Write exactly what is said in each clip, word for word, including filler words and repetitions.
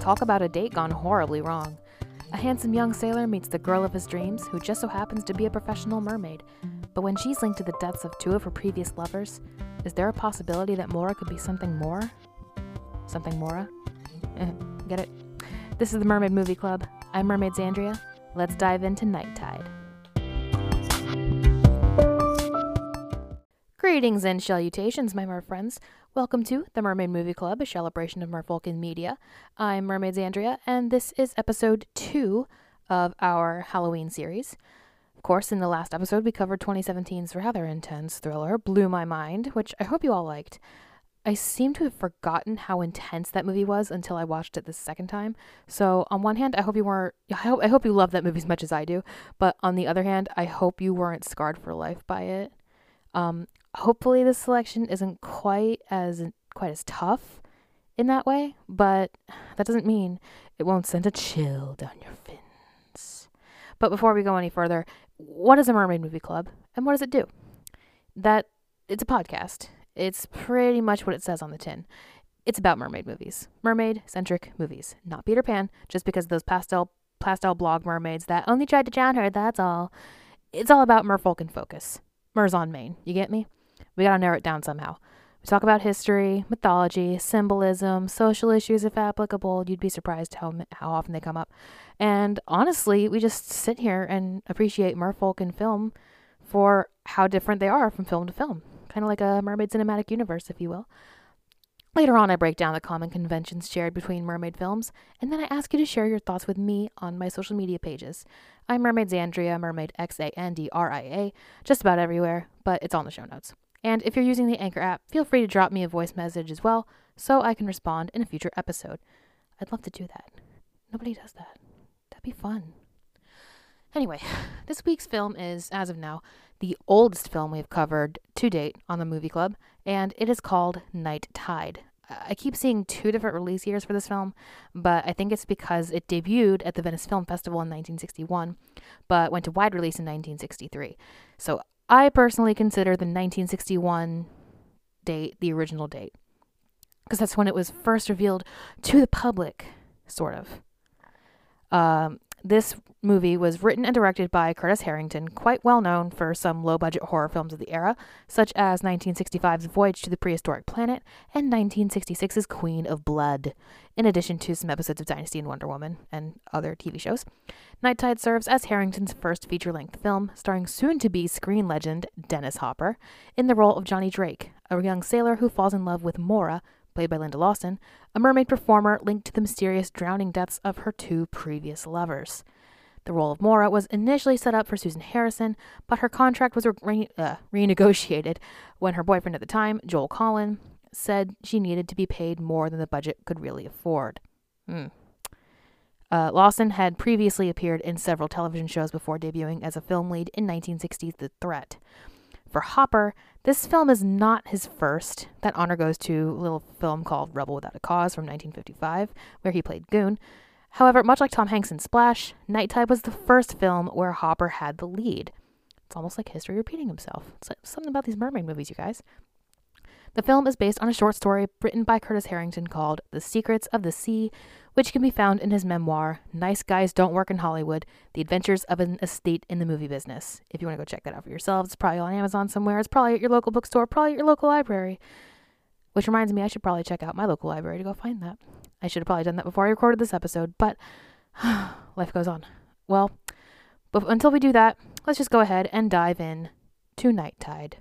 Talk about a date gone horribly wrong. A handsome young sailor meets the girl of his dreams, who just so happens to be a professional mermaid. But when she's linked to the deaths of two of her previous lovers, is there a possibility that Mora could be something more? Something Mora? Eh, get it? This is the Mermaid Movie Club. I'm Mermaid Xandria. Let's dive into Night Tide. Greetings and salutations, my mer friends. Welcome to the Mermaid Movie Club, a celebration of merfolk media. I'm Mermaid Xandria, and this is episode two of our Halloween series. Of course, in the last episode, we covered twenty seventeen's rather intense thriller, Blew My Mind, which I hope you all liked. I seem to have forgotten how intense that movie was until I watched it the second time. So on one hand, I hope you weren't, I hope, I hope you love that movie as much as I do. But on the other hand, I hope you weren't scarred for life by it. Um, hopefully this selection isn't quite as, quite as tough in that way, but that doesn't mean it won't send a chill down your fins. But before we go any further, what is a Mermaid Movie Club and what does it do? That, it's a podcast. It's pretty much what it says on the tin. It's about mermaid movies. Mermaid-centric movies. Not Peter Pan, just because of those pastel pastel blog mermaids that only tried to drown her, that's all. It's all about merfolk in focus. Mers on Maine. You get me? We gotta narrow it down somehow. We talk about history, mythology, symbolism, social issues if applicable. You'd be surprised how how often they come up. And honestly, we just sit here and appreciate merfolk in film for how different they are from film to film. Kind of like a mermaid cinematic universe, if you will. Later on, I break down the common conventions shared between mermaid films, and then I ask you to share your thoughts with me on my social media pages. I'm Mermaid Xandria, Mermaid X A N D R I A, just about everywhere, but it's all in the show notes. And if you're using the Anchor app, feel free to drop me a voice message as well, so I can respond in a future episode. I'd love to do that. Nobody does that. That'd be fun. Anyway, this week's film is, as of now, the oldest film we have covered to date on the Movie Club, and it is called Night Tide. I keep seeing two different release years for this film, but I think it's because it debuted at the Venice Film Festival in nineteen sixty-one, but went to wide release in nineteen sixty-three. So I personally consider the nineteen sixty-one date the original date, because that's when it was first revealed to the public, sort of. Um... This movie was written and directed by Curtis Harrington, quite well known for some low-budget horror films of the era, such as nineteen sixty-five's Voyage to the Prehistoric Planet and nineteen sixty-six's Queen of Blood, in addition to some episodes of Dynasty and Wonder Woman and other T V shows. Night Tide serves as Harrington's first feature-length film, starring soon-to-be screen legend Dennis Hopper in the role of Johnny Drake, a young sailor who falls in love with Mora, played by Linda Lawson, a mermaid performer linked to the mysterious drowning deaths of her two previous lovers. The role of Mora was initially set up for Susan Harrison, but her contract was re- uh, renegotiated when her boyfriend at the time, Joel Collin, said she needed to be paid more than the budget could really afford. Hmm. Uh, Lawson had previously appeared in several television shows before debuting as a film lead in nineteen sixty's The Threat. For Hopper, this film is not his first. That honor goes to a little film called Rebel Without a Cause from nineteen fifty-five, where he played Goon. However, much like Tom Hanks in Splash, Night Tide was the first film where Hopper had the lead. It's almost like history repeating himself. It's like something about these mermaid movies, you guys. The film is based on a short story written by Curtis Harrington called The Secrets of the Sea, which can be found in his memoir, Nice Guys Don't Work in Hollywood, The Adventures of an Estate in the Movie Business. If you want to go check that out for yourselves, it's probably on Amazon somewhere. It's probably at your local bookstore, probably at your local library. Which reminds me, I should probably check out my local library to go find that. I should have probably done that before I recorded this episode, but life goes on. Well, but until we do that, let's just go ahead and dive in to Night Tide.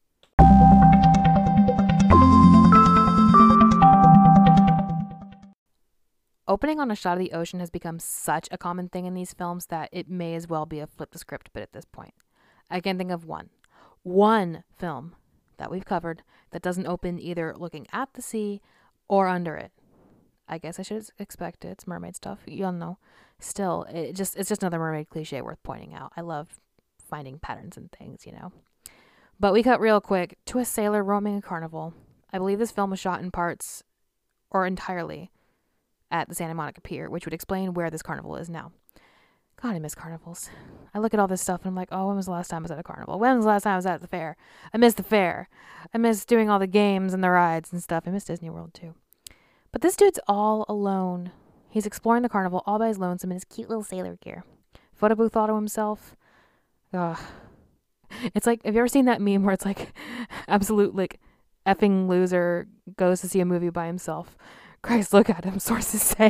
Opening on a shot of the ocean has become such a common thing in these films that it may as well be a flip the script bit at this point. I can think of one. One film that we've covered that doesn't open either looking at the sea or under it. I guess I should expect it. It's mermaid stuff. You'll know. Still, it just it's just another mermaid cliche worth pointing out. I love finding patterns and things, you know. But we cut real quick to a sailor roaming a carnival. I believe this film was shot in parts or entirely at the Santa Monica Pier, which would explain where this carnival is now. God, I miss carnivals. I look at all this stuff and I'm like, oh, when was the last time I was at a carnival? When was the last time I was at the fair? I miss the fair. I miss doing all the games and the rides and stuff. I miss Disney World too. But this dude's all alone. He's exploring the carnival all by his lonesome in his cute little sailor gear. Photo booth auto himself. Ugh. It's like, have you ever seen that meme where it's like, absolute, like, effing loser goes to see a movie by himself? Christ, look at him, sources say.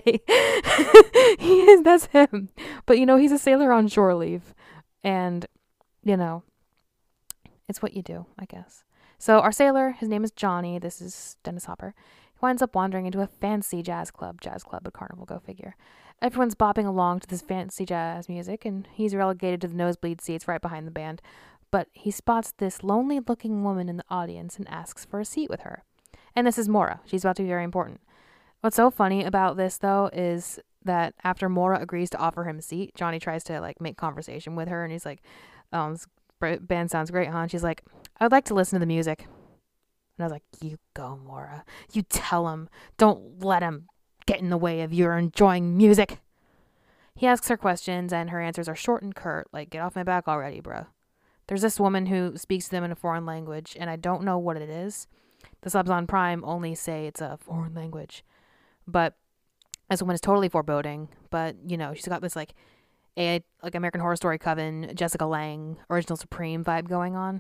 He is, that's him. But, you know, he's a sailor on shore leave. And, you know, it's what you do, I guess. So our sailor, his name is Johnny. This is Dennis Hopper. He winds up wandering into a fancy jazz club. Jazz club at Carnival, go figure. Everyone's bopping along to this fancy jazz music, and he's relegated to the nosebleed seats right behind the band. But he spots this lonely-looking woman in the audience and asks for a seat with her. And this is Maura. She's about to be very important. What's so funny about this, though, is that after Maura agrees to offer him a seat, Johnny tries to, like, make conversation with her, and he's like, oh, this band sounds great, huh? And she's like, I would like to listen to the music. And I was like, you go, Maura. You tell him. Don't let him get in the way of your enjoying music. He asks her questions, and her answers are short and curt, like, get off my back already, bro. There's this woman who speaks to them in a foreign language, and I don't know what it is. The subs on Prime only say it's a foreign language. But this woman is totally foreboding. But, you know, she's got this, like, a like American Horror Story Coven, Jessica Lange, Original Supreme vibe going on.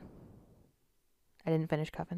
I didn't finish Coven.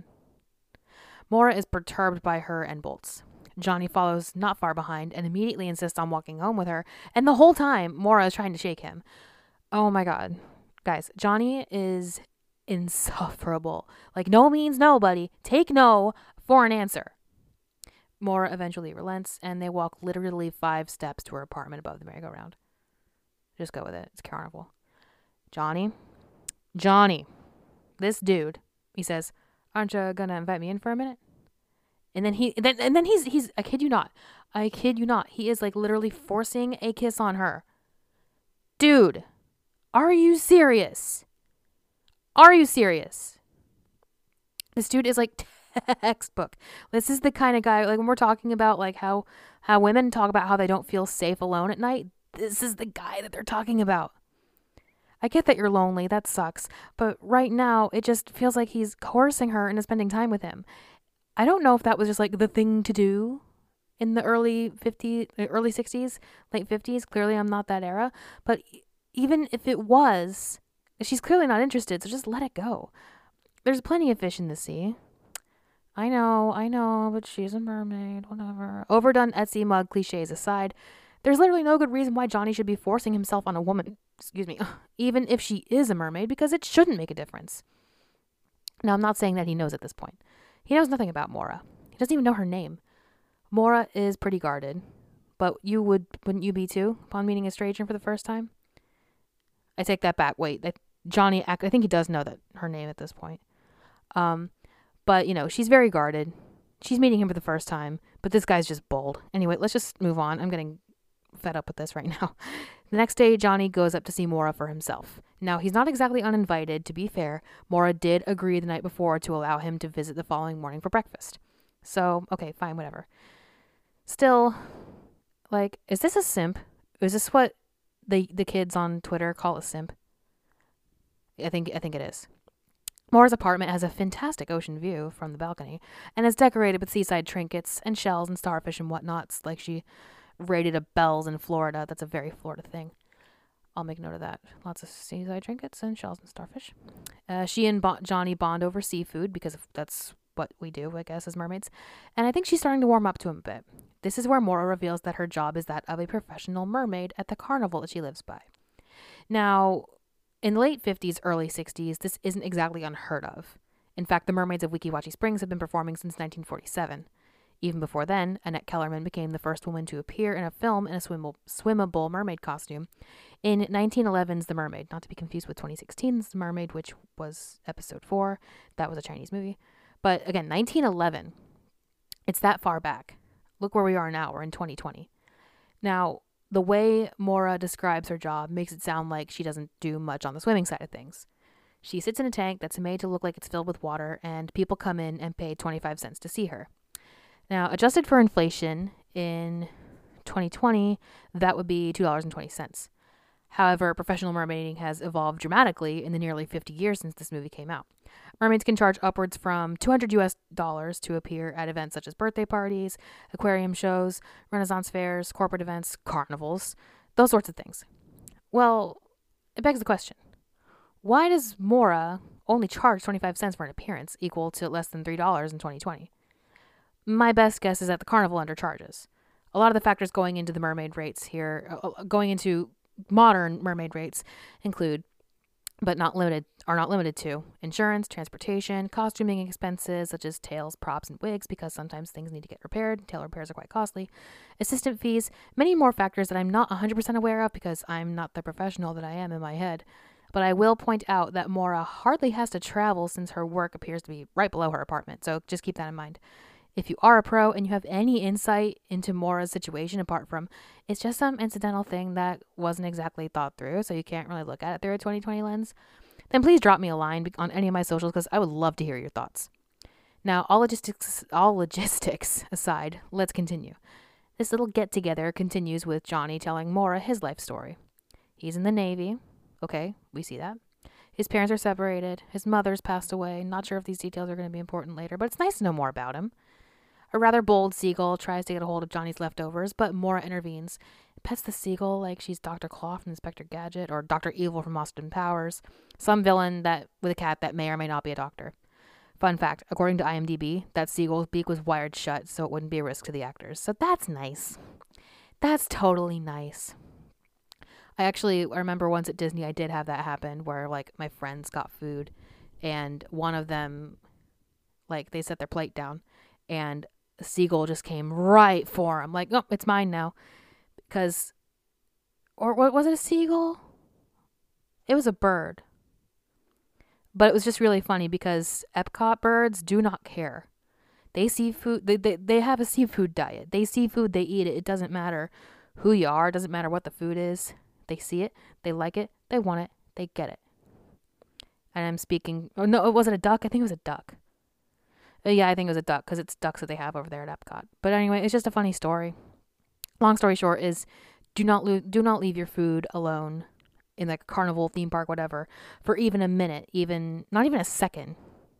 Maura is perturbed by her and bolts. Johnny follows not far behind and immediately insists on walking home with her. And the whole time, Maura is trying to shake him. Oh my god. Guys, Johnny is insufferable. Like, no means no, buddy. Take no for an answer. Maura eventually relents, and they walk literally five steps to her apartment above the merry-go-round. Just go with it. It's Carnival. Johnny. Johnny. This dude. He says, aren't you gonna invite me in for a minute? And then he, then and then he's, he's, I kid you not. I kid you not. He is like literally forcing a kiss on her. Dude. Are you serious? Are you serious? This dude is like textbook. This is the kind of guy, like when we're talking about like how, how women talk about how they don't feel safe alone at night. This is the guy that they're talking about. I get that you're lonely. That sucks. But right now, it just feels like he's coercing her into spending time with him. I don't know if that was just like the thing to do in the early fifties, early sixties, late fifties. Clearly, I'm not that era. But even if it was, she's clearly not interested. So just let it go. There's plenty of fish in the sea. I know, I know, but she's a mermaid. Whatever. Overdone Etsy mug cliches aside, there's literally no good reason why Johnny should be forcing himself on a woman, excuse me, even if she is a mermaid, because it shouldn't make a difference. Now, I'm not saying that he knows at this point. He knows nothing about Maura. He doesn't even know her name. Maura is pretty guarded, but you would, wouldn't you be too, upon meeting a stranger for the first time? I take that back. Wait, that Johnny, I think he does know that her name at this point. Um, but, you know, she's very guarded. She's meeting him for the first time, but this guy's just bold. Anyway, let's just move on. I'm getting fed up with this right now. The next day, Johnny goes up to see Maura for himself. Now, he's not exactly uninvited, to be fair. Maura did agree the night before to allow him to visit the following morning for breakfast. So, okay, fine, whatever. Still, like, is this a simp? Is this what the the kids on Twitter call a simp? I think I think it is. Maura's apartment has a fantastic ocean view from the balcony and is decorated with seaside trinkets and shells and starfish and whatnots, like she raided a Bell's in Florida. That's a very Florida thing. I'll make note of that. Lots of seaside trinkets and shells and starfish. Uh, she and Bo- Johnny bond over seafood because that's what we do, I guess, as mermaids. And I think she's starting to warm up to him a bit. This is where Maura reveals that her job is that of a professional mermaid at the carnival that she lives by. Now, in the late fifties, early sixties, this isn't exactly unheard of. In fact, the mermaids of Weeki Wachee Springs have been performing since nineteen forty-seven. Even before then, Annette Kellerman became the first woman to appear in a film in a swimmable, swimmable mermaid costume in nineteen eleven's The Mermaid, not to be confused with twenty sixteen's The Mermaid, which was episode four. That was a Chinese movie. But again, nineteen eleven, it's that far back. Look where we are now. We're in twenty twenty. Now, the way Maura describes her job makes it sound like she doesn't do much on the swimming side of things. She sits in a tank that's made to look like it's filled with water, and people come in and pay twenty-five cents to see her. Now, adjusted for inflation in twenty twenty, that would be two dollars and twenty cents. However, professional mermaiding has evolved dramatically in the nearly fifty years since this movie came out. Mermaids can charge upwards from two hundred U S dollars to appear at events such as birthday parties, aquarium shows, Renaissance fairs, corporate events, carnivals, those sorts of things. Well, it begs the question, why does Maura only charge twenty-five cents for an appearance, equal to less than three dollars in twenty twenty? My best guess is that the carnival undercharges. A lot of the factors going into the mermaid rates here, uh, going into modern mermaid rates, include, but not limited, are not limited to, insurance, transportation, costuming expenses such as tails, props, and wigs, because sometimes things need to get repaired. Tail repairs are quite costly. Assistant fees, many more factors that I'm not one hundred percent aware of because I'm not the professional that I am in my head. But I will point out that Maura hardly has to travel since her work appears to be right below her apartment, so just keep that in mind. If you are a pro and you have any insight into Maura's situation apart from it's just some incidental thing that wasn't exactly thought through, so you can't really look at it through a twenty twenty lens, then please drop me a line on any of my socials because I would love to hear your thoughts. Now, all logistics, all logistics aside, let's continue. This little get-together continues with Johnny telling Maura his life story. He's in the Navy. Okay, we see that. His parents are separated. His mother's passed away. Not sure if these details are going to be important later, but it's nice to know more about him. A rather bold seagull tries to get a hold of Johnny's leftovers, but Maura intervenes. Pets the seagull like she's Doctor Claw from Inspector Gadget or Doctor Evil from Austin Powers, some villain that with a cat that may or may not be a doctor. Fun fact, according to IMDb, that seagull's beak was wired shut so it wouldn't be a risk to the actors. So that's nice. That's totally nice. I actually I remember once at Disney I did have that happen where like my friends got food and one of them, like they set their plate down and a seagull just came right for him. Like, oh, it's mine now. Because, or what was it, a seagull? It was a bird. But it was just really funny because Epcot birds do not care. They see food, they, they, they have a seafood diet. They see food, they eat it. It doesn't matter who you are. It doesn't matter what the food is. They see it, they like it, they want it, they get it. And I'm speaking, oh no, was it a duck? I think it was a duck. Uh, yeah, I think it was a duck because it's ducks that they have over there at Epcot. But anyway, it's just a funny story. Long story short is do not lo- do not leave your food alone in like a carnival, theme park, whatever, for even a minute, even not even a second.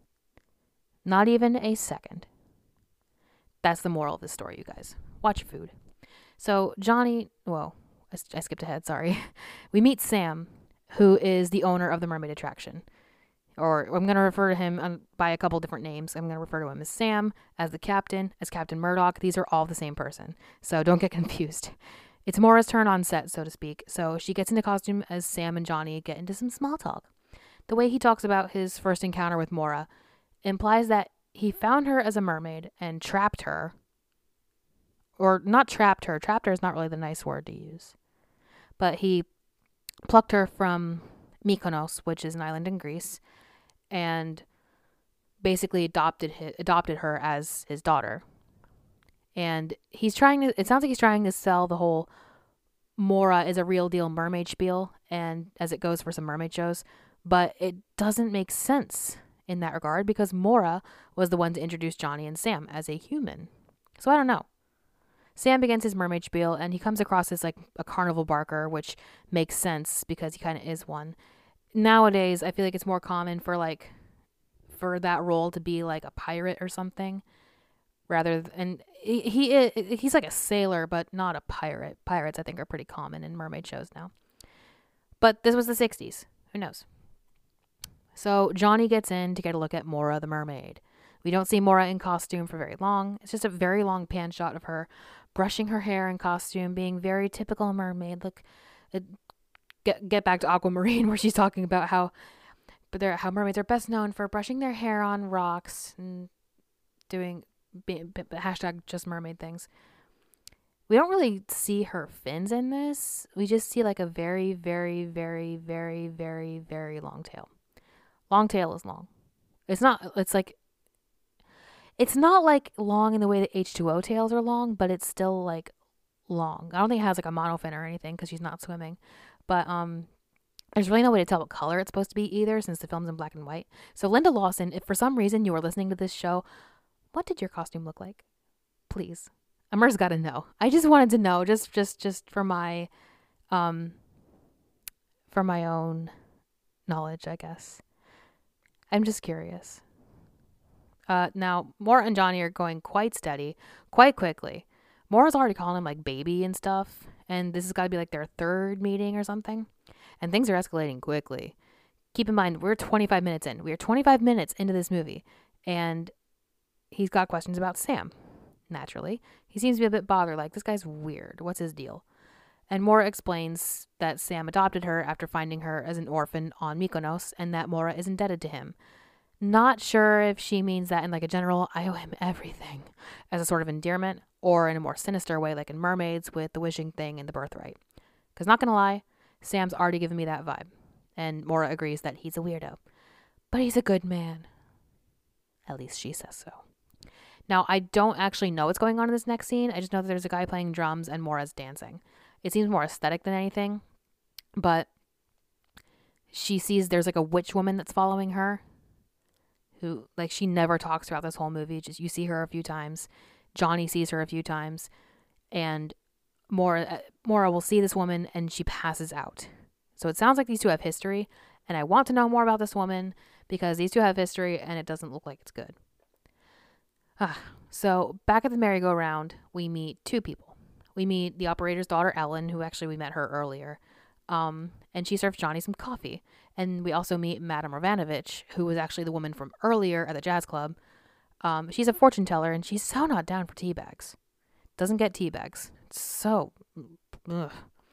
Not even a second. That's the moral of this story, you guys. Watch your food. So Johnny, whoa, I, I skipped ahead, sorry. We meet Sam, who is the owner of the mermaid attraction. Or I'm going to refer to him um, by a couple different names. I'm going to refer to him as Sam, as the captain, as Captain Murdoch. These are all the same person. So don't get confused. It's Maura's turn on set, so to speak. So she gets into costume as Sam and Johnny get into some small talk. The way he talks about his first encounter with Maura implies that he found her as a mermaid and trapped her. Or not trapped her. Trapped her is not really the nice word to use. But he plucked her from Mykonos, which is an island in Greece, and basically adopted his, adopted her as his daughter. And he's trying to, it sounds like he's trying to sell the whole Maura is a real deal mermaid spiel, and as it goes for some mermaid shows, but it doesn't make sense in that regard because Maura was the one to introduce Johnny and Sam as a human. So I don't know. Sam begins his mermaid spiel and he comes across as like a carnival barker, which makes sense because he kind of is one. Nowadays, I feel like it's more common for like for that role to be like a pirate or something, rather than he, he is, he's like a sailor, but not a pirate. Pirates, I think, are pretty common in mermaid shows now. But this was the sixties. Who knows? So Johnny gets in to get a look at Maura the mermaid. We don't see Maura in costume for very long. It's just a very long pan shot of her brushing her hair in costume, being very typical mermaid. Look, it, get get back to Aquamarine where she's talking about how, but they're how mermaids are best known for brushing their hair on rocks and doing be, be, hashtag just mermaid things. We don't really see her fins in this. We just see like a very, very, very, very, very, very long tail. Long tail is long. It's not. It's like. It's not like long in the way that H two O tails are long, but it's still like long. I don't think it has like a monofin or anything because she's not swimming. But um, there's really no way to tell what color it's supposed to be either since the film's in black and white. So Linda Lawson, if for some reason you were listening to this show, what did your costume look like? Please. Amer's got to know. I just wanted to know just, just, just for my, um, for my own knowledge, I guess. I'm just curious. Uh, now, Mora and Johnny are going quite steady, quite quickly. Mora's already calling him like baby and stuff, and this has got to be like their third meeting or something. And things are escalating quickly. Keep in mind, we're twenty-five minutes in. We are twenty-five minutes into this movie, and he's got questions about Sam. Naturally, he seems to be a bit bothered, like, this guy's weird. What's his deal? And Mora explains that Sam adopted her after finding her as an orphan on Mykonos, and that Mora is indebted to him. Not sure if she means that in like a general, I owe him everything, as a sort of endearment, or in a more sinister way, like in Mermaids with the wishing thing and the birthright. Because not gonna lie, Sam's already given me that vibe. And Mora agrees that he's a weirdo. But he's a good man. At least she says so. Now, I don't actually know what's going on in this next scene. I just know that there's a guy playing drums and Mora's dancing. It seems more aesthetic than anything. But she sees there's like a witch woman that's following her. Who, like, she never talks throughout this whole movie. Just you see her a few times. Johnny sees her a few times. And Mora, uh, Mora will see this woman and she passes out. So it sounds like these two have history. And I want to know more about this woman because these two have history and it doesn't look like it's good. Ah, so back at the merry-go-round, we meet two people. We meet the operator's daughter, Ellen, who actually we met her earlier. Um, and she serves Johnny some coffee. And we also meet Madame Ravanovich, who was actually the woman from earlier at the jazz club. Um, she's a fortune teller, and she's so not down for tea bags. Doesn't get tea bags. It's so ugh.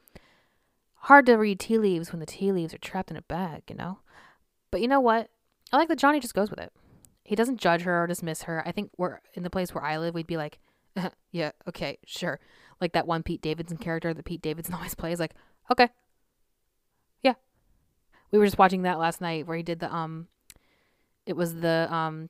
Hard to read tea leaves when the tea leaves are trapped in a bag, you know? But you know what? I like that Johnny just goes with it. He doesn't judge her or dismiss her. I think we're in the place where I live, we'd be like, yeah, okay, sure. Like that one Pete Davidson character that Pete Davidson always plays, like, okay. Yeah. We were just watching that last night where he did the, um, it was the, um,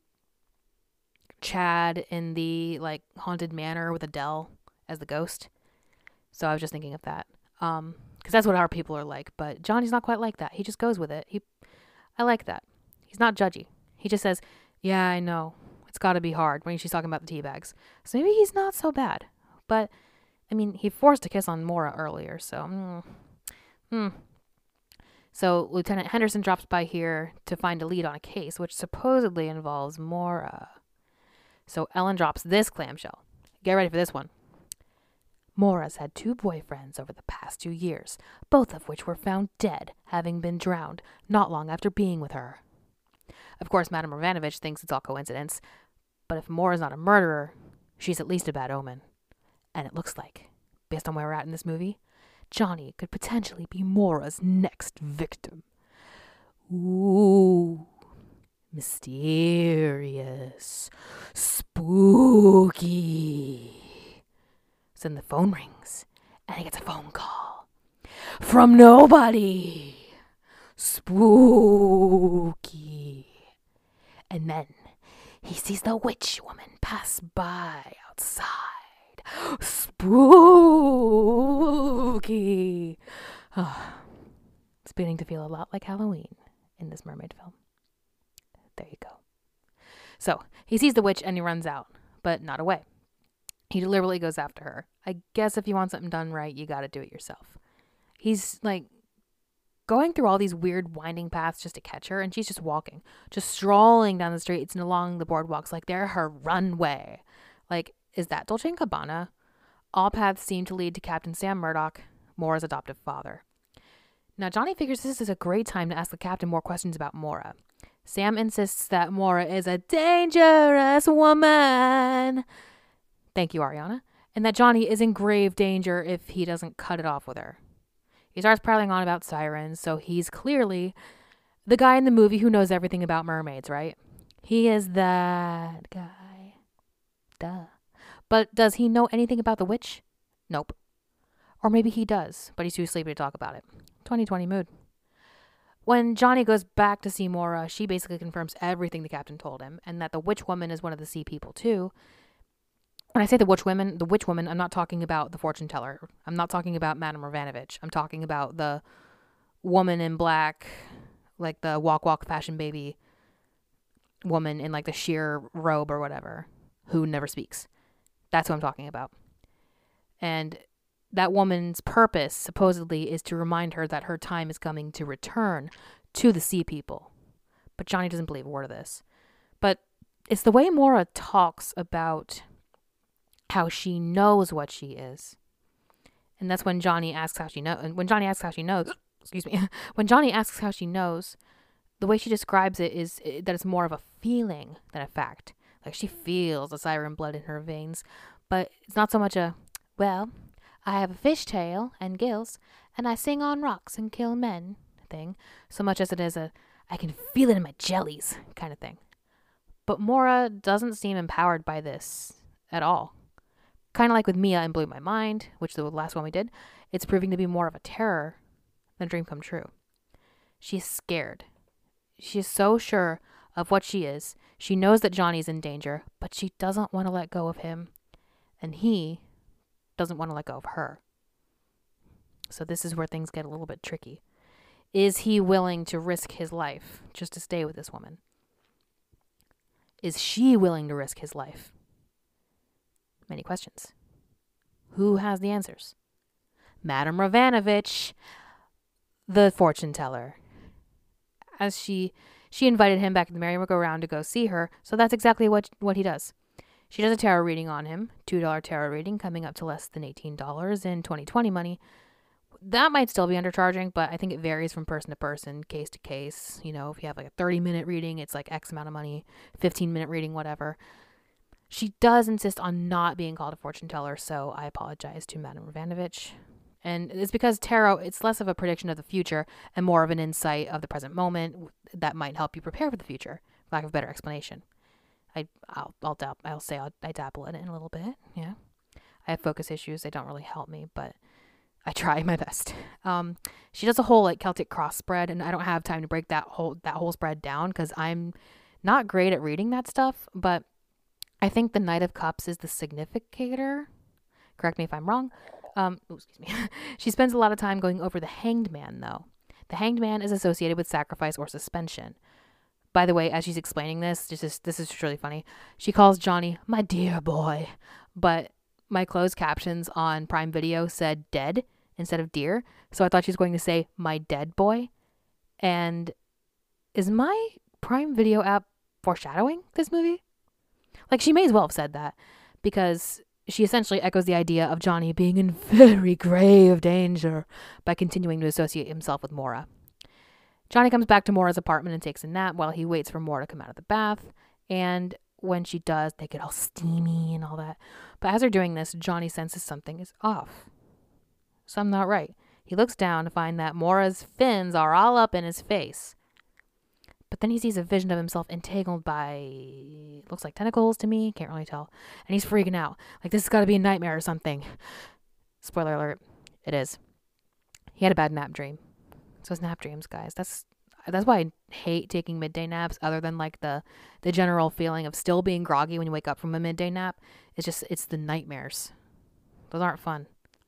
Chad in the, like, haunted manor with Adele as the ghost. So I was just thinking of that. Um, because that's what our people are like. But Johnny's not quite like that. He just goes with it. He, I like that. He's not judgy. He just says, yeah, I know. It's got to be hard when she's talking about the tea bags. So maybe he's not so bad. But, I mean, he forced a kiss on Mora earlier, so... Mm, hmm. So Lieutenant Henderson drops by here to find a lead on a case, which supposedly involves Mora. So Ellen drops this clamshell. Get ready for this one. Mora's had two boyfriends over the past two years, both of which were found dead, having been drowned not long after being with her. Of course, Madame Ravanovich thinks it's all coincidence, but if Mora's not a murderer, she's at least a bad omen. And it looks like, based on where we're at in this movie, Johnny could potentially be Mora's next victim. Ooh, mysterious, spooky. So then the phone rings, and he gets a phone call from nobody. Spooky. And then he sees the witch woman pass by outside. Spooky. Oh, it's beginning to feel a lot like Halloween in this mermaid film. There you go. So he sees the witch and he runs out, but not away. He deliberately goes after her. I guess if you want something done right, you gotta do it yourself. He's like going through all these weird winding paths just to catch her, and she's just walking, just strolling down the streets and along the boardwalks like they're her runway. Like, is that Dolce and Gabbana? All paths seem to lead to Captain Sam Murdoch, Mora's adoptive father. Now, Johnny figures this is a great time to ask the captain more questions about Mora. Sam insists that Mora is a dangerous woman. Thank you, Ariana. And that Johnny is in grave danger if he doesn't cut it off with her. He starts prattling on about sirens, so he's clearly the guy in the movie who knows everything about mermaids, right? He is that guy. Duh. But does he know anything about the witch? Nope. Or maybe he does, but he's too sleepy to talk about it. twenty twenty mood. When Johnny goes back to see Mora, she basically confirms everything the captain told him, and that the witch woman is one of the sea people too. When I say the witch woman, the witch woman, I'm not talking about the fortune teller. I'm not talking about Madame Ravanovich. I'm talking about the woman in black, like the walk walk fashion baby woman in like the sheer robe or whatever, who never speaks. That's who I'm talking about. And that woman's purpose supposedly is to remind her that her time is coming to return to the sea people. But Johnny doesn't believe a word of this. But it's the way Maura talks about how she knows what she is. And that's when Johnny asks how she knows. When Johnny asks how she knows, excuse me, when Johnny asks how she knows, the way she describes it is that it's more of a feeling than a fact. Like she feels the siren blood in her veins, but it's not so much a, well, I have a fishtail and gills, and I sing on rocks and kill men thing, so much as it is a, I can feel it in my jellies kind of thing. But Maura doesn't seem empowered by this at all. Kind of like with Mia and Blew My Mind, which the last one we did, it's proving to be more of a terror than a dream come true. She's scared. She is so sure of what she is. She knows that Johnny's in danger, but she doesn't want to let go of him. And he doesn't want to let go of her. So this is where things get a little bit tricky. Is he willing to risk his life just to stay with this woman? Is she willing to risk his life? Many questions. Who has the answers? Madame Ravanovich, the fortune teller. As she she invited him back to the merry-go-round to go see her, so that's exactly what what he does. She does a tarot reading on him, two dollar tarot reading, coming up to less than eighteen dollars in twenty twenty money. That might still be undercharging, but I think it varies from person to person, case to case. You know, if you have like a thirty minute reading, it's like X amount of money, fifteen minute reading, whatever. She does insist on not being called a fortune teller, so I apologize to Madame Ravanovich. And it's because tarot, it's less of a prediction of the future and more of an insight of the present moment that might help you prepare for the future, for lack of a better explanation. I, I'll, I'll, dab- I'll say I'll, I dabble in it in a little bit, yeah. I have focus issues. They don't really help me, but I try my best. Um, she does a whole like Celtic cross spread, and I don't have time to break that whole that whole spread down because I'm not great at reading that stuff, but I think the Knight of Cups is the significator. Correct me if I'm wrong. Um, oh, excuse me. She spends a lot of time going over the Hanged Man, though. The Hanged Man is associated with sacrifice or suspension. By the way, as she's explaining this, this is, this is really funny. She calls Johnny, my dear boy. But my closed captions on Prime Video said dead instead of dear. So I thought she was going to say my dead boy. And is my Prime Video app foreshadowing this movie? Like, she may as well have said that, because she essentially echoes the idea of Johnny being in very grave danger by continuing to associate himself with Maura. Johnny comes back to Maura's apartment and takes a nap while he waits for Maura to come out of the bath. And when she does, they get all steamy and all that. But as they're doing this, Johnny senses something is off. Something not right. He looks down to find that Maura's fins are all up in his face. But then he sees a vision of himself entangled by, looks like tentacles to me, can't really tell. And he's freaking out. Like, this has got to be a nightmare or something. Spoiler alert, it is. He had a bad nap dream. So it's nap dreams, guys. That's that's why I hate taking midday naps, other than like the, the general feeling of still being groggy when you wake up from a midday nap. It's just, it's the nightmares. Those aren't fun.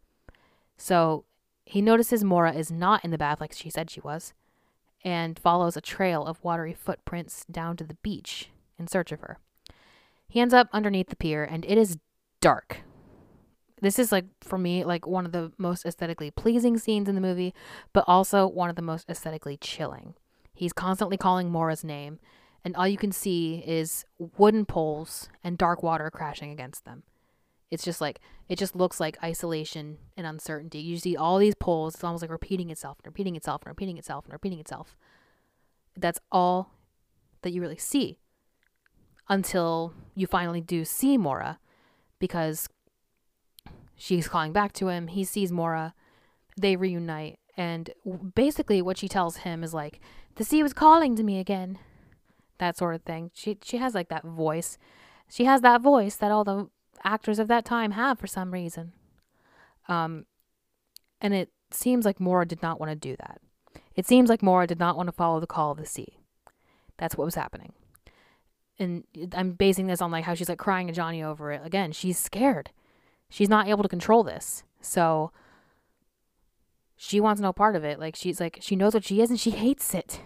So he notices Maura is not in the bath like she said she was, and follows a trail of watery footprints down to the beach in search of her. He ends up underneath the pier, and it is dark. This is, like, for me, like, one of the most aesthetically pleasing scenes in the movie, but also one of the most aesthetically chilling. He's constantly calling Maura's name, and all you can see is wooden poles and dark water crashing against them. It's just like, it just looks like isolation and uncertainty. You see all these poles, it's almost like repeating itself and repeating itself and repeating itself and repeating itself. That's all that you really see until you finally do see Maura, because she's calling back to him. He sees Maura. They reunite. And basically what she tells him is like, the sea was calling to me again. That sort of thing. She, she has like that voice. She has that voice that all the actors of that time have for some reason. Um, and it seems like Maura did not want to do that. It seems like Maura did not want to follow the call of the sea. That's what was happening. And I'm basing this on like how she's like crying to Johnny over it. Again, she's scared. She's not able to control this. So she wants no part of it. Like, she's like, she knows what she is and she hates it.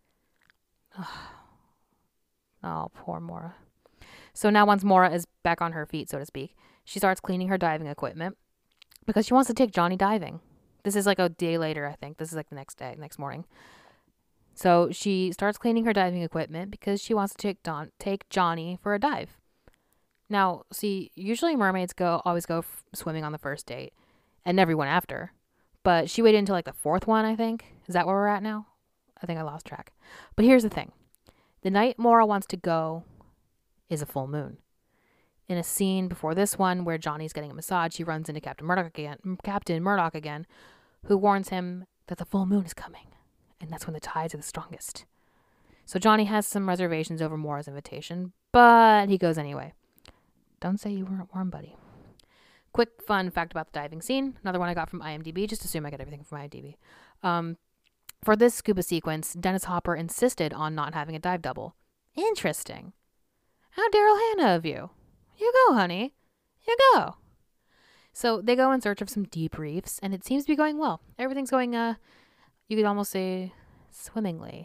Oh, poor Maura. So now once Maura is back on her feet, so to speak, she starts cleaning her diving equipment. because she wants to take Johnny diving. This is like a day later, I think. This is like the next day, next morning. So she starts cleaning her diving equipment because she wants to take Don, take Johnny for a dive. Now, see, usually mermaids go always go f- swimming on the first date, and every one after. But she waited until like the fourth one, I think. Is that where we're at now? I think I lost track. But here's the thing: the night Maura wants to go is a full moon. In a scene before this one where Johnny's getting a massage, he runs into Captain Murdoch again, Captain Murdoch again, who warns him that the full moon is coming, and that's when the tides are the strongest. So Johnny has some reservations over Maura's invitation, but he goes anyway. Don't say you weren't warm, buddy. Quick fun fact about the diving scene. Another one I got from IMDb. Just assume I get everything from IMDb. Um, for this scuba sequence, Dennis Hopper insisted on not having a dive double. Interesting. How Daryl Hannah of you. You go, honey. You go. So they go in search of some deep reefs, and it seems to be going well. Everything's going, uh, you could almost say, swimmingly.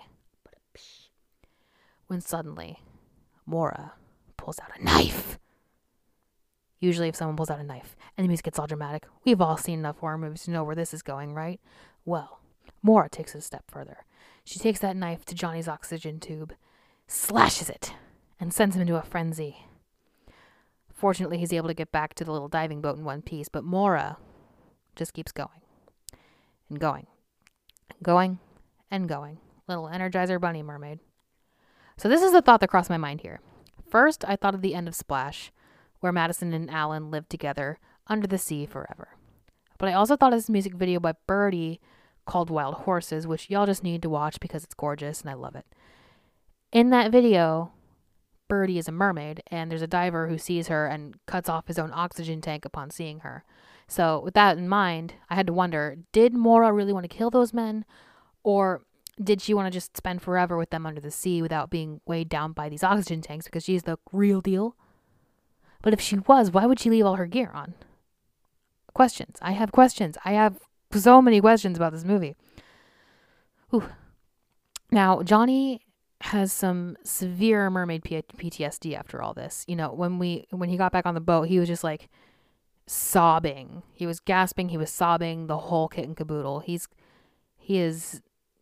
When suddenly, Maura pulls out a knife. Usually if someone pulls out a knife and the music gets all dramatic, we've all seen enough horror movies to know where this is going, right? Well, Maura takes it a step further. She takes that knife to Johnny's oxygen tube, slashes it, and sends him into a frenzy. Fortunately, he's able to get back to the little diving boat in one piece, but Maura just keeps going and going and going and going. Little Energizer Bunny mermaid. So this is the thought that crossed my mind here. First, I thought of the end of Splash, where Madison and Alan lived together under the sea forever. But I also thought of this music video by Birdie called Wild Horses, which y'all just need to watch because it's gorgeous and I love it. In that video, Birdie is a mermaid, and there's a diver who sees her and cuts off his own oxygen tank upon seeing her. So with that in mind, I had to wonder, did Maura really want to kill those men? Or did she want to just spend forever with them under the sea without being weighed down by these oxygen tanks because she's the real deal? But if she was, why would she leave all her gear on? Questions. I have questions. I have so many questions about this movie. Ooh. Now, Johnny has some severe mermaid P T S D after all this. You know, when we when he got back on the boat, he was just like sobbing. He was gasping. He was sobbing. The whole kit and caboodle. He's he is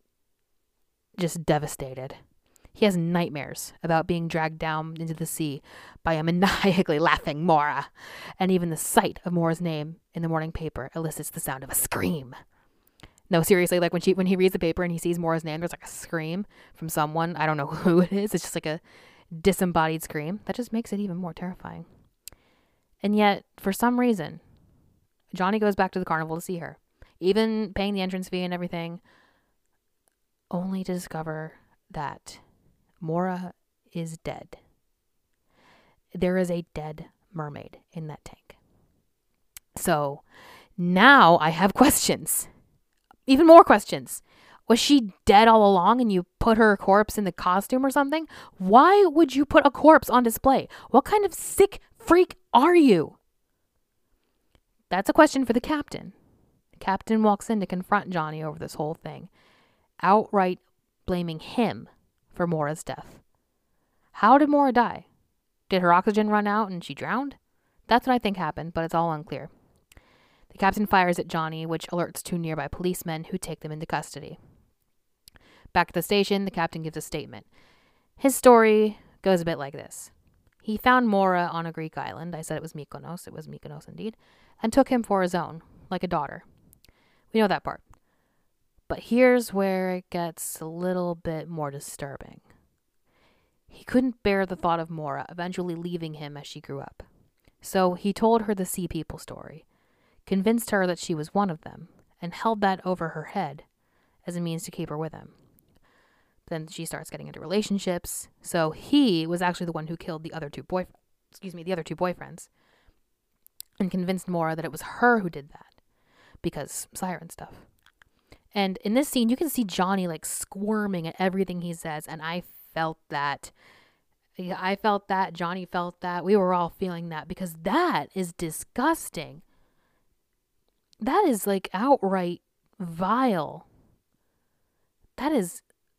just devastated. He has nightmares about being dragged down into the sea by a maniacally laughing Maura. And even the sight of Maura's name in the morning paper elicits the sound of a scream. No, seriously, like when she when he reads the paper and he sees Maura's name, there's like a scream from someone. I don't know who it is. It's just like a disembodied scream. That just makes it even more terrifying. And yet, for some reason, Johnny goes back to the carnival to see her. Even paying the entrance fee and everything, only to discover that Maura is dead. There is a dead mermaid in that tank. So now I have questions. Even more questions. Was she dead all along and you put her corpse in the costume or something? Why would you put a corpse on display? What kind of sick freak are you? That's a question for the captain. The captain walks in to confront Johnny over this whole thing, outright blaming him for Maura's death. How did Maura die? Did her oxygen run out and she drowned? That's what I think happened, but it's all unclear. The captain fires at Johnny, which alerts two nearby policemen who take them into custody. Back at the station, the captain gives a statement. His story goes a bit like this. He found Maura on a Greek island. I said it was Mykonos. It was Mykonos indeed. And took him for his own, like a daughter. We know that part. But here's where it gets a little bit more disturbing. He couldn't bear the thought of Maura eventually leaving him as she grew up. So he told her the Sea People story, convinced her that she was one of them, and held that over her head as a means to keep her with him. Then she starts getting into relationships. So he was actually the one who killed the other two boyfriends, excuse me, the other two boyfriends, and convinced Maura that it was her who did that because siren stuff. And in this scene, you can see Johnny like squirming at everything he says. And I felt that. I felt that. Johnny felt that. We were all feeling that because that is disgusting. That is like outright vile. That is.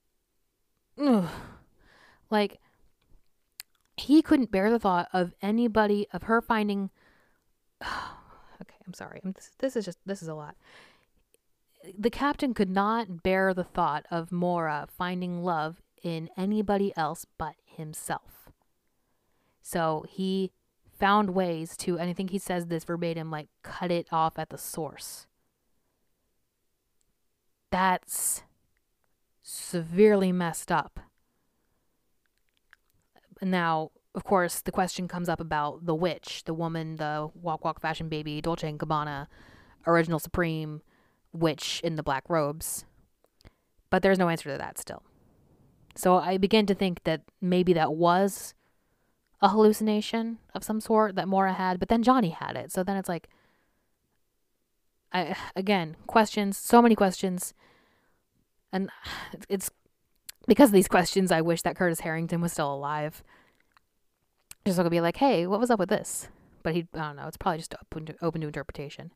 Ugh. Like, he couldn't bear the thought of anybody, of her finding. Okay, I'm sorry. This, this is just, this is a lot. The captain could not bear the thought of Maura finding love in anybody else but himself. So he found ways to, and I think he says this verbatim, like, cut it off at the source. That's severely messed up. Now, of course, the question comes up about the witch, the woman, the Walk Walk Fashion Baby, Dolce and Gabbana, Original Supreme witch in the black robes. But there's no answer to that still. So I begin to think that maybe that was a hallucination of some sort that Maura had, but then Johnny had it. So then it's like, I again, questions, so many questions. And it's because of these questions, I wish that Curtis Harrington was still alive. Just so I could be like, hey, what was up with this? But he, I don't know, it's probably just open to, open to interpretation.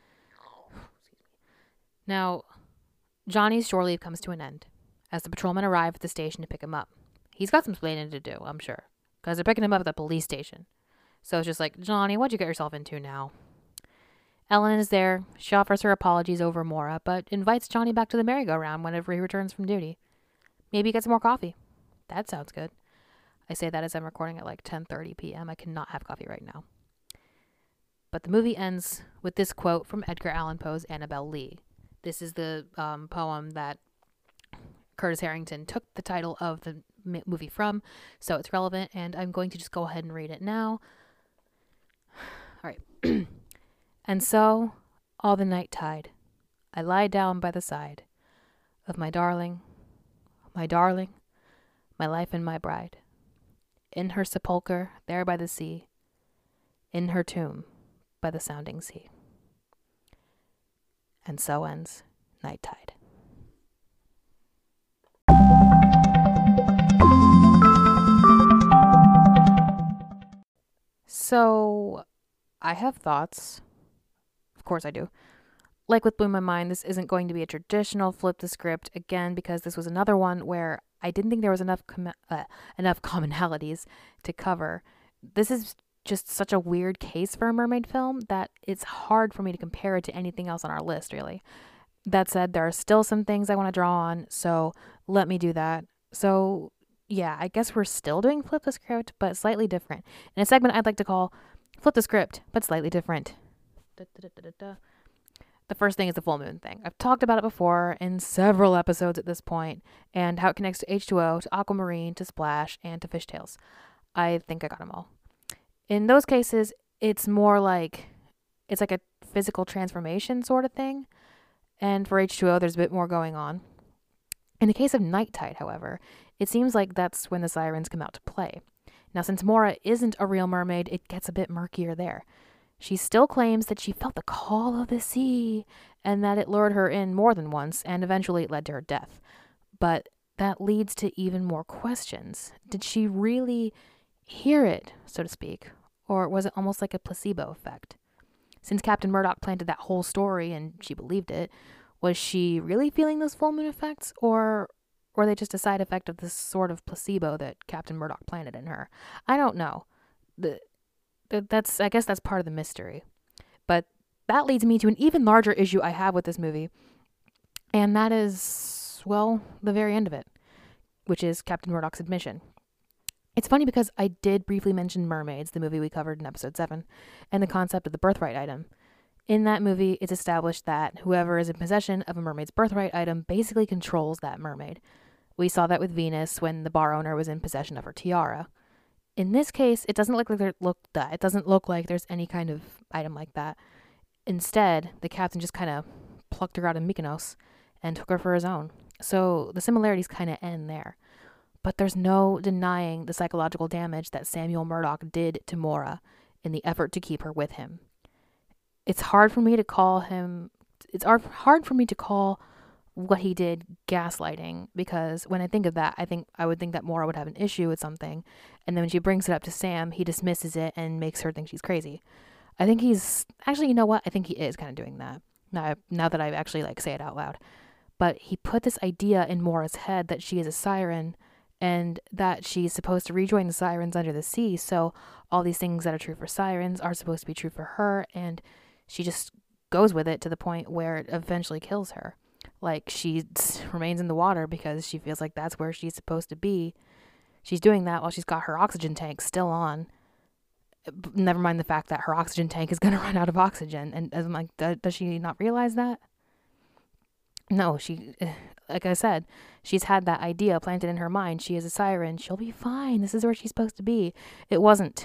Now, Johnny's shore leave comes to an end as the patrolmen arrive at the station to pick him up. He's got some explaining to do, I'm sure, because they're picking him up at the police station. So it's just like, Johnny, what'd you get yourself into now? Ellen is there. She offers her apologies over Maura, but invites Johnny back to the merry-go-round whenever he returns from duty. Maybe he gets more coffee. That sounds good. I say that as I'm recording at like ten thirty p.m. I cannot have coffee right now. But the movie ends with this quote from Edgar Allan Poe's Annabel Lee. This is the um, poem that Curtis Harrington took the title of the m- movie from, so it's relevant, and I'm going to just go ahead and read it now. All right. And so, all the night tide, I lie down by the side of my darling, my darling, my life and my bride, in her sepulchre there by the sea, in her tomb by the sounding sea. And so ends Night Tide. So, I have thoughts. Of course I do. Like with Blew My Mind, this isn't going to be a traditional flip the script, again, because this was another one where I didn't think there was enough com- uh, enough commonalities to cover. This is just such a weird case for a mermaid film that it's hard for me to compare it to anything else on our list, really. That said, there are still some things I want to draw on, so let me do that. So, yeah, I guess we're still doing Flip the Script, but slightly different. In a segment I'd like to call Flip the Script, but slightly different. Da, da, da, da, da. The first thing is the full moon thing. I've talked about it before in several episodes at this point, and how it connects to H two O, to Aquamarine, to Splash, and to Fishtails. I think I got them all. In those cases, it's more like, it's like a physical transformation sort of thing, and for H two O, there's a bit more going on. In the case of Night Tide, however, it seems like that's when the sirens come out to play. Now, since Maura isn't a real mermaid, it gets a bit murkier there. She still claims that she felt the call of the sea and that it lured her in more than once, and eventually it led to her death. But that leads to even more questions. Did she really hear it, so to speak? Or was it almost like a placebo effect? Since Captain Murdoch planted that whole story and she believed it, was she really feeling those full moon effects? Or were they just a side effect of this sort of placebo that Captain Murdoch planted in her? I don't know. The That's, I guess that's part of the mystery. But that leads me to an even larger issue I have with this movie. And that is, well, the very end of it, which is Captain Murdoch's admission. It's funny because I did briefly mention Mermaids, the movie we covered in episode seven, and the concept of the birthright item. In that movie, it's established that whoever is in possession of a mermaid's birthright item basically controls that mermaid. We saw that with Venus when the bar owner was in possession of her tiara. In this case, it doesn't look like there look that it doesn't look like there's any kind of item like that. Instead, the captain just kind of plucked her out of Mykonos and took her for his own. So the similarities kind of end there. But there's no denying the psychological damage that Samuel Murdoch did to Maura in the effort to keep her with him. It's hard for me to call him. It's hard for me to call what he did gaslighting, because when I think of that, I think I would think that Maura would have an issue with something, and then when she brings it up to Sam, he dismisses it and makes her think she's crazy. I think he's actually, you know what? I think he is kind of doing that now. Now that I actually like say it out loud, but he put this idea in Maura's head that she is a siren and that she's supposed to rejoin the sirens under the sea. So all these things that are true for sirens are supposed to be true for her, and she just goes with it to the point where it eventually kills her. Like, she remains in the water because she feels like that's where she's supposed to be. She's doing that while she's got her oxygen tank still on. Never mind the fact that her oxygen tank is going to run out of oxygen. And I'm like, does she not realize that? No, she, like I said, she's had that idea planted in her mind. She is a siren. She'll be fine. This is where she's supposed to be. It wasn't.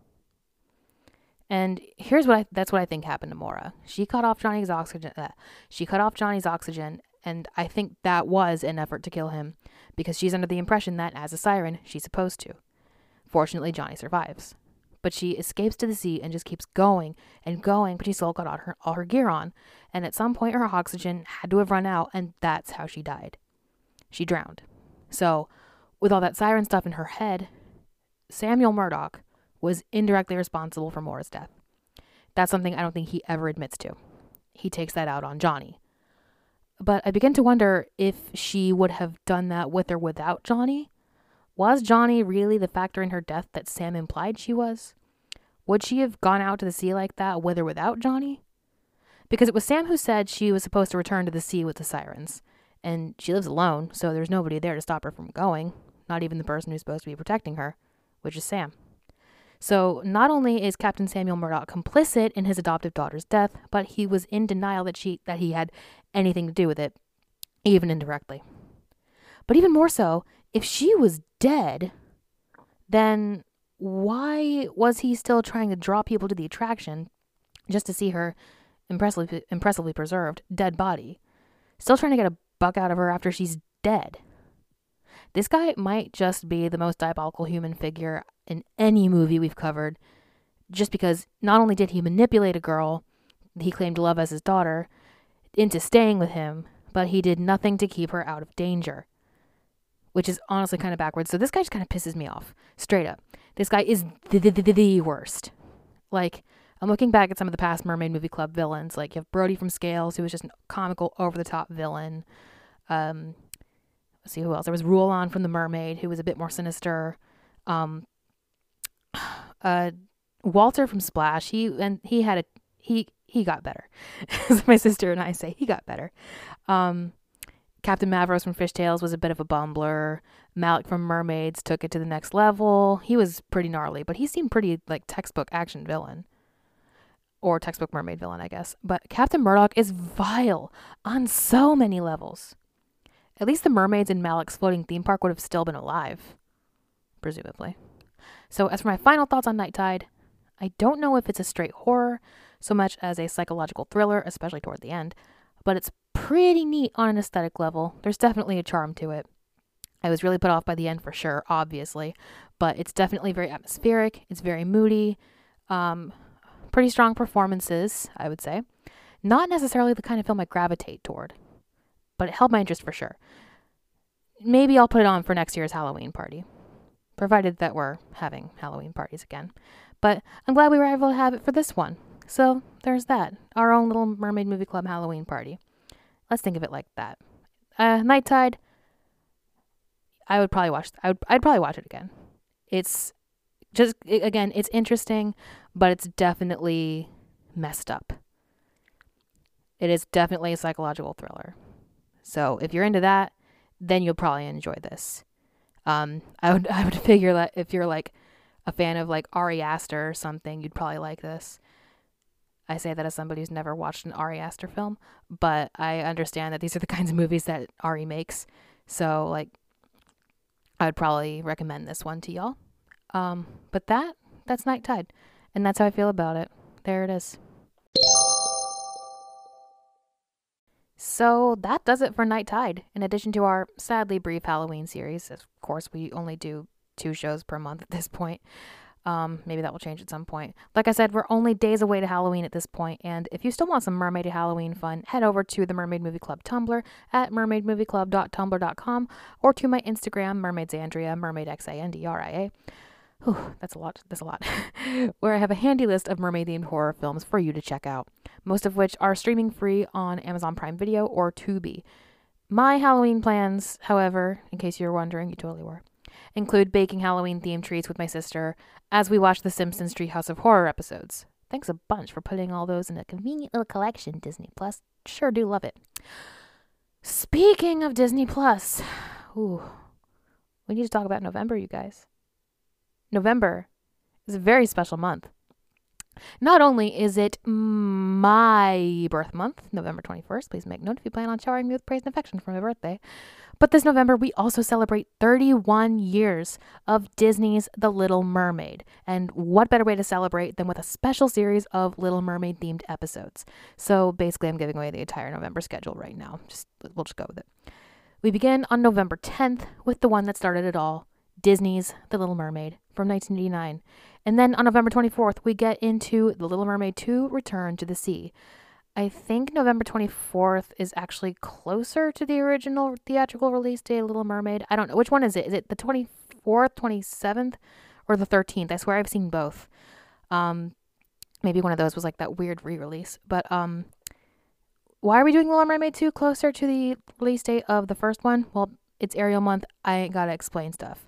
And here's what I, that's what I think happened to Maura. She cut off Johnny's oxygen. Uh, she cut off Johnny's oxygen. And I think that was an effort to kill him because she's under the impression that as a siren, she's supposed to. Fortunately, Johnny survives. But she escapes to the sea and just keeps going and going, but she still got all her, all her gear on. And at some point, her oxygen had to have run out, and that's how she died. She drowned. So, with all that siren stuff in her head, Samuel Murdoch was indirectly responsible for Maura's death. That's something I don't think he ever admits to. He takes that out on Johnny. But I begin to wonder if she would have done that with or without Johnny. Was Johnny really the factor in her death that Sam implied she was? Would she have gone out to the sea like that with or without Johnny? Because it was Sam who said she was supposed to return to the sea with the sirens. And she lives alone, so there's nobody there to stop her from going. Not even the person who's supposed to be protecting her, which is Sam. So not only is Captain Samuel Murdoch complicit in his adoptive daughter's death, but he was in denial that she that he had anything to do with it, even indirectly. But even more so, if she was dead, then why was he still trying to draw people to the attraction just to see her impressively, impressively preserved dead body? Still trying to get a buck out of her after she's dead. This guy might just be the most diabolical human figure in any movie we've covered, just because not only did he manipulate a girl he claimed to love as his daughter into staying with him, but he did nothing to keep her out of danger. Which is honestly kind of backwards. So this guy just kind of pisses me off. Straight up. This guy is the, the, the, the worst. Like, I'm looking back at some of the past Mermaid Movie Club villains. Like, you have Brody from Scales, who was just a comical, over-the-top villain. Um, let's see who else. There was Rulon from The Mermaid, who was a bit more sinister. Um, uh, Walter from Splash, he and he had a he he got better. As my sister and I say, he got better. Um, Captain Mavros from Fishtails was a bit of a bumbler. Malik from Mermaids took it to the next level. He was pretty gnarly, but he seemed pretty like textbook action villain. Or textbook mermaid villain, I guess. But Captain Murdoch is vile on so many levels. At least the mermaids in Malik's floating theme park would have still been alive. Presumably. So as for my final thoughts on Night Tide, I don't know if it's a straight horror so much as a psychological thriller, especially toward the end. But it's pretty neat on an aesthetic level. There's definitely a charm to it. I was really put off by the end for sure, obviously. But it's definitely very atmospheric. It's very moody. Um... Pretty strong performances, I would say. Not necessarily the kind of film I gravitate toward, but it held my interest for sure. Maybe I'll put it on for next year's Halloween party, provided that we're having Halloween parties again. But I'm glad we were able to have it for this one. So there's that, our own little Mermaid Movie Club Halloween party. Let's think of it like that. Uh, Night Tide, I would probably watch. I would. I'd probably watch it again. It's just again, it's interesting. But it's definitely messed up. It is definitely a psychological thriller. So if you're into that, then you'll probably enjoy this. Um, I would I would figure that if you're like a fan of like Ari Aster or something, you'd probably like this. I say that as somebody who's never watched an Ari Aster film, but I understand that these are the kinds of movies that Ari makes. So like, I would probably recommend this one to y'all. Um, but that that's Night Tide. And that's how I feel about it. There it is. So that does it for Night Tide. In addition to our sadly brief Halloween series, of course, we only do two shows per month at this point. Um, maybe that will change at some point. Like I said, we're only days away to Halloween at this point, and if you still want some Mermaid Halloween fun, head over to the Mermaid Movie Club Tumblr at mermaid movie club dot tumblr dot com or to my Instagram, mermaidsandria, mermaid X A N D R I A. Whew, that's a lot. That's a lot. Where I have a handy list of mermaid-themed horror films for you to check out, most of which are streaming free on Amazon Prime Video or Tubi. My Halloween plans, however, in case you're wondering, you totally were, include baking Halloween-themed treats with my sister as we watch the Simpsons Treehouse of Horror episodes. Thanks a bunch for putting all those in a convenient little collection, Disney Plus. Sure do love it. Speaking of Disney Plus, ooh, we need to talk about November, you guys. November is a very special month. Not only is it my birth month, November twenty-first, please make note if you plan on showering me with praise and affection for my birthday, but this November we also celebrate thirty-one years of Disney's The Little Mermaid. And what better way to celebrate than with a special series of Little Mermaid themed episodes. So basically I'm giving away the entire November schedule right now. Just we'll just go with it. We begin on November tenth with the one that started it all, Disney's The Little Mermaid from nineteen eighty-nine. And then on November twenty-fourth, we get into The Little Mermaid two, Return to the Sea. I think November twenty-fourth is actually closer to the original theatrical release date of Little Mermaid. I don't know. Which one is it? Is it the twenty-fourth, twenty-seventh, or the thirteenth? I swear I've seen both. Um, maybe one of those was like that weird re-release. But um, why are we doing Little Mermaid two closer to the release date of the first one? Well, it's Ariel month. I ain't gotta explain stuff.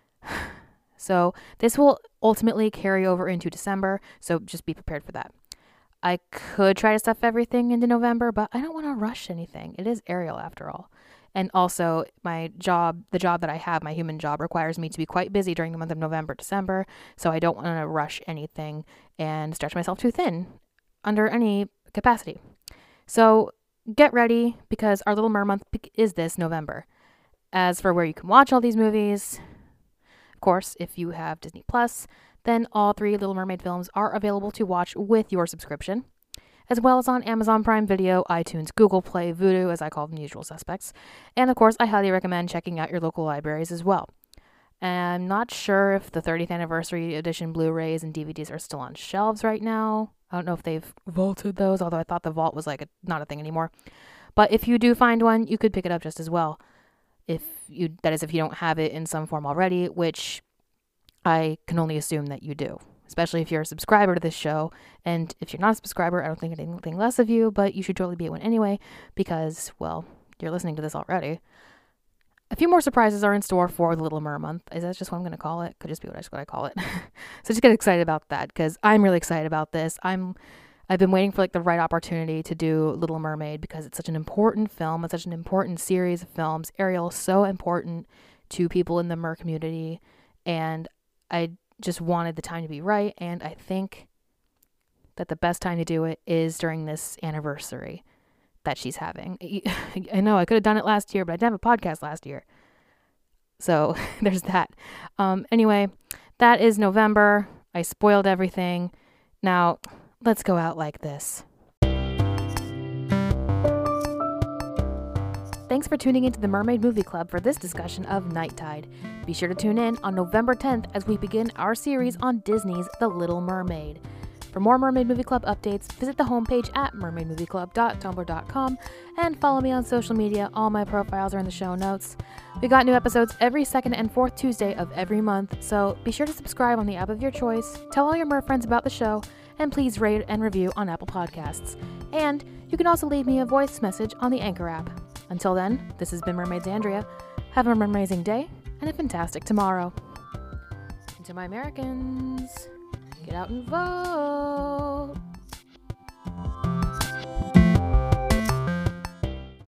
So this will ultimately carry over into December, so just be prepared for that. I could try to stuff everything into November, but I don't want to rush anything. It is Ariel after all. And also my job, the job that I have, my human job, requires me to be quite busy during the month of November, December, so I don't want to rush anything and stretch myself too thin under any capacity. So get ready, because our Little Mermaid month is this November. As for where you can watch all these movies, of course, if you have Disney Plus, then all three Little Mermaid films are available to watch with your subscription, as well as on Amazon Prime Video, iTunes, Google Play, Vudu, as I call them, the usual suspects. And of course, I highly recommend checking out your local libraries as well. I'm not sure if the thirtieth anniversary edition Blu-rays and D V Ds are still on shelves right now. I don't know if they've vaulted those, although I thought the vault was like a, not a thing anymore. But if you do find one, you could pick it up just as well. If you, that is if you don't have it in some form already, which I can only assume that you do, especially if you're a subscriber to this show. And if you're not a subscriber, I don't think anything less of you, but you should totally be one anyway, because, well, you're listening to this already. A few more surprises are in store for the Little Mermaid month. Is that just what I'm going to call it? Could just be what I, what I call it. So just get excited about that, because I'm really excited about this. I'm I've been waiting for like the right opportunity to do Little Mermaid, because it's such an important film. It's such an important series of films. Ariel is so important to people in the mer community, and I just wanted the time to be right. And I think that the best time to do it is during this anniversary that she's having. I know I could have done it last year, but I didn't have a podcast last year. So there's that. Um, anyway, that is November. I spoiled everything. Now, let's go out like this. Thanks for tuning into the Mermaid Movie Club for this discussion of Night Tide. Be sure to tune in on November tenth as we begin our series on Disney's The Little Mermaid. For more Mermaid Movie Club updates, visit the homepage at mermaid movie club dot tumblr dot com and follow me on social media. All my profiles are in the show notes. We got new episodes every second and fourth Tuesday of every month, so be sure to subscribe on the app of your choice, tell all your mer friends about the show, and please rate and review on Apple Podcasts. And you can also leave me a voice message on the Anchor app. Until then, this has been Mermaids Andrea. Have an amazing day and a fantastic tomorrow. And to my Americans, get out and vote.